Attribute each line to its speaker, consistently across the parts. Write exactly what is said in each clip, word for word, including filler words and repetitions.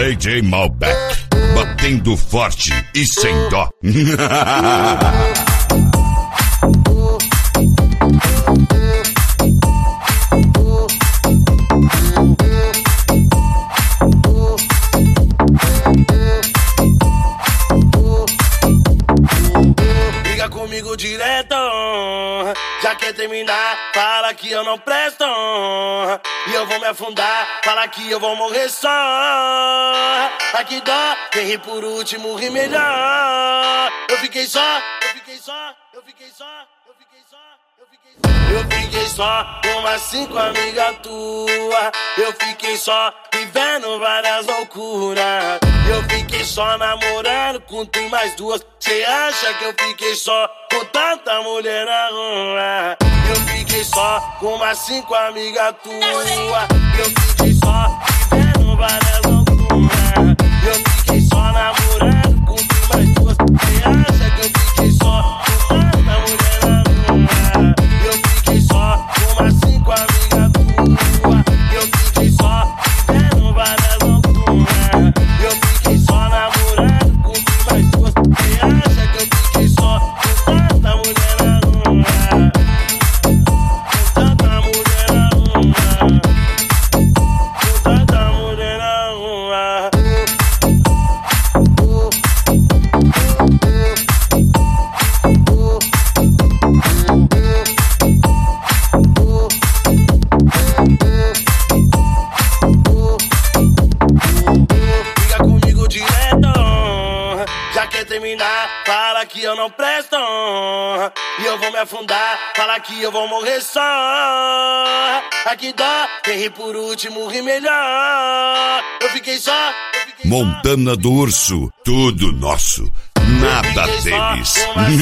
Speaker 1: D J Malbec, batendo forte e sem dó.
Speaker 2: Liga comigo direto, já quer terminar, fala que eu não presto. E eu vou me afundar, fala que eu vou morrer só. Aqui dó, quem ri por último ri melhor. Eu fiquei só, eu fiquei só, eu fiquei só, eu fiquei só, eu fiquei só. Eu fiquei só com umas cinco amigas tuas. Eu fiquei só vivendo várias loucuras. Eu fiquei só namorando com tu e mais duas. Cê acha que eu fiquei só com tanta mulher na rua? Eu fiquei só com umas cinco amigas tuas. Eu fiquei só vivendo várias loucuras. Eu fiquei só namorando com tu e mais duas. Cê acha que eu fiquei só com tanta mulher na rua? Eu fiquei só com umas cinco amigas tuas. Eu fiquei só vivendo várias loucuras. Eu fiquei só namorando com tu e mais duas. Cê acha que eu fiquei só com tanta mulher na rua? Com tanta mulher na rua. Com tanta mulher na rua. Liga comigo direto, já quer terminar, fala que eu não presto. E eu vou me afundar, fala que eu vou morrer só. Aqui dó, quem ri por último ri melhor. Eu fiquei só, eu fiquei
Speaker 1: Montana
Speaker 2: só,
Speaker 1: do Urso, tudo nosso, nada deles.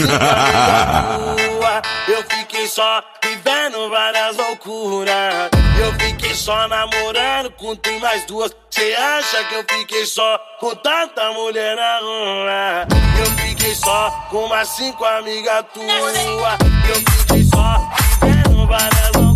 Speaker 2: Eu fiquei só vivendo várias loucuras. Eu fiquei só namorando com tu e mais duas. Cê acha que eu fiquei só com tanta mulher na rua? Eu fiquei só com umas cinco amigas tuas. Eu fiquei só vivendo várias loucuras.